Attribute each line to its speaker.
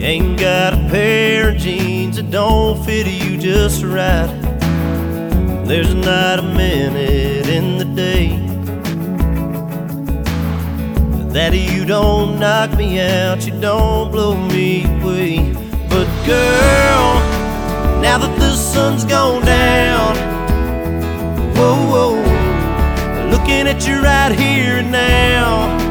Speaker 1: Ain't got a pair of jeans that don't fit you just right. There's not a minute in the day that you don't knock me out, you don't blow me away. But girl, now that the sun's gone down, whoa, whoa, looking at you right here and now,